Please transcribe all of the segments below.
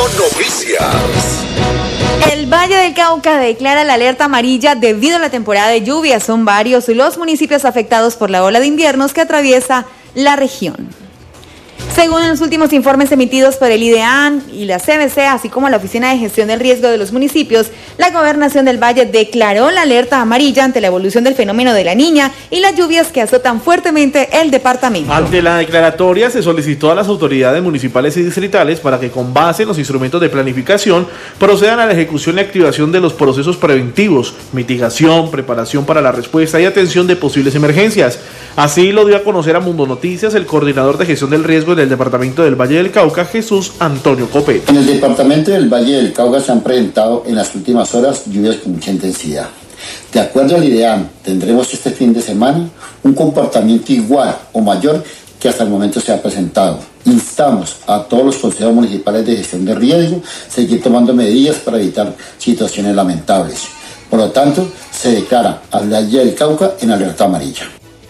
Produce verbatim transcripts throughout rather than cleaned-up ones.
Mundo Noticias. El Valle del Cauca declara la alerta amarilla debido a la temporada de lluvias. Son varios los municipios afectados por la ola de inviernos que atraviesa la región. Según los últimos informes emitidos por el IDEAN y la C B C, así como la Oficina de Gestión del Riesgo de los Municipios, la Gobernación del Valle declaró la alerta amarilla ante la evolución del fenómeno de la Niña y las lluvias que azotan fuertemente el departamento. Ante la declaratoria se solicitó a las autoridades municipales y distritales para que con base en los instrumentos de planificación procedan a la ejecución y activación de los procesos preventivos, mitigación, preparación para la respuesta y atención de posibles emergencias. Así lo dio a conocer a Mundo Noticias el coordinador de gestión del riesgo del departamento del Valle del Cauca, Jesús Antonio Copete. En el departamento del Valle del Cauca se han presentado en las últimas horas lluvias con mucha intensidad. De acuerdo al IDEAN, tendremos este fin de semana un comportamiento igual o mayor que hasta el momento se ha presentado. Instamos a todos los consejos municipales de gestión de riesgo a seguir tomando medidas para evitar situaciones lamentables. Por lo tanto, se declara al Valle del Cauca en alerta amarilla.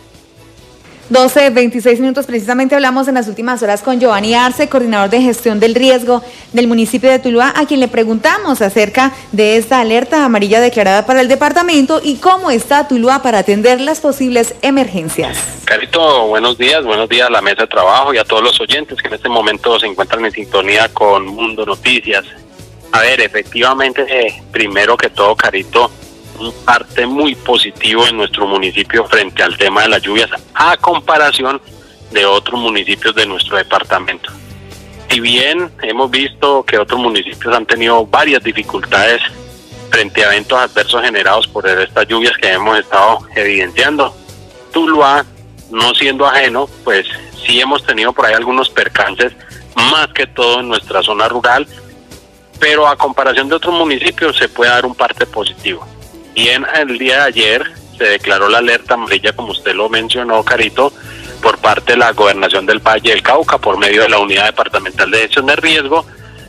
doce, veintiséis minutos, precisamente hablamos en las últimas horas con Giovanni Arce, coordinador de gestión del riesgo del municipio de Tuluá, a quien le preguntamos acerca de esta alerta amarilla declarada para el departamento y cómo está Tuluá para atender las posibles emergencias. Carito, buenos días, buenos días a la mesa de trabajo y a todos los oyentes que en este momento se encuentran en sintonía con Mundo Noticias. A ver, efectivamente, eh, primero que todo, Carito, un parte muy positivo en nuestro municipio frente al tema de las lluvias a comparación de otros municipios de nuestro departamento. Si bien hemos visto que otros municipios han tenido varias dificultades frente a eventos adversos generados por estas lluvias que hemos estado evidenciando, Tuluá, no siendo ajeno, pues sí hemos tenido por ahí algunos percances, más que todo en nuestra zona rural, pero a comparación de otros municipios se puede dar un parte positivo. Bien, el día de ayer se declaró la alerta amarilla, como usted lo mencionó, Carito, por parte de la Gobernación del Valle del Cauca, por medio de la Unidad Departamental de Gestión de Riesgo.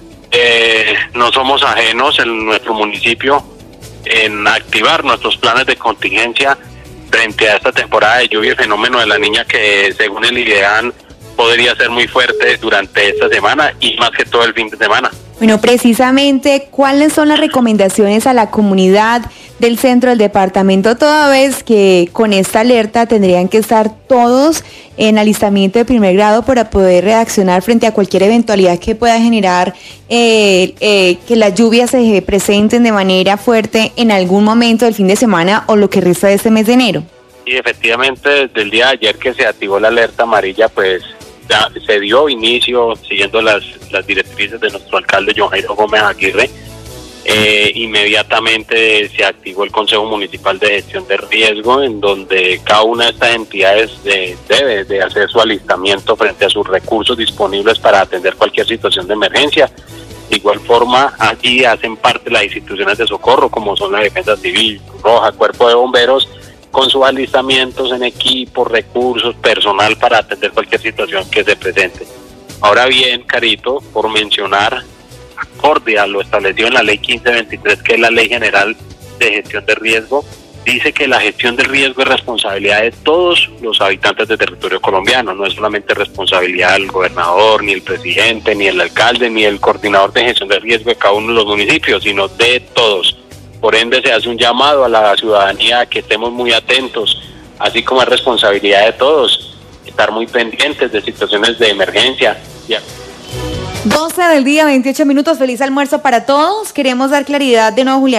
Eh, no somos ajenos en nuestro municipio en activar nuestros planes de contingencia frente a esta temporada de lluvia y fenómeno de la Niña, que según el IDEAN podría ser muy fuerte durante esta semana y más que todo el fin de semana. Bueno, precisamente, ¿cuáles son las recomendaciones a la comunidad del centro del departamento, toda vez que con esta alerta tendrían que estar todos en alistamiento de primer grado para poder reaccionar frente a cualquier eventualidad que pueda generar eh, eh, que las lluvias se presenten de manera fuerte en algún momento del fin de semana o lo que resta de este mes de enero? Y efectivamente, desde el día de ayer que se activó la alerta amarilla, pues ya se dio inicio, siguiendo las, las directrices de nuestro alcalde John Jairo Gómez Aguirre. Eh, inmediatamente se activó el Consejo Municipal de Gestión de Riesgo, en donde cada una de estas entidades de, debe de hacer su alistamiento frente a sus recursos disponibles para atender cualquier situación de emergencia. De igual forma, aquí hacen parte las instituciones de socorro, como son la Defensa Civil, Roja, Cuerpo de Bomberos, con sus alistamientos en equipo, recursos, personal para atender cualquier situación que se presente. Ahora bien, Carito, por mencionar, acorde a lo establecido en la ley quince veintitrés, que es la Ley General de Gestión de Riesgo, dice que la gestión de riesgo es responsabilidad de todos los habitantes del territorio colombiano, no es solamente responsabilidad del gobernador, ni el presidente, ni el alcalde, ni el coordinador de gestión de riesgo de cada uno de los municipios, sino de todos. Por ende, se hace un llamado a la ciudadanía a que estemos muy atentos, así como es responsabilidad de todos estar muy pendientes de situaciones de emergencia. Ya. doce del día, veintiocho minutos, feliz almuerzo para todos. Queremos dar claridad de nuevo, Julián.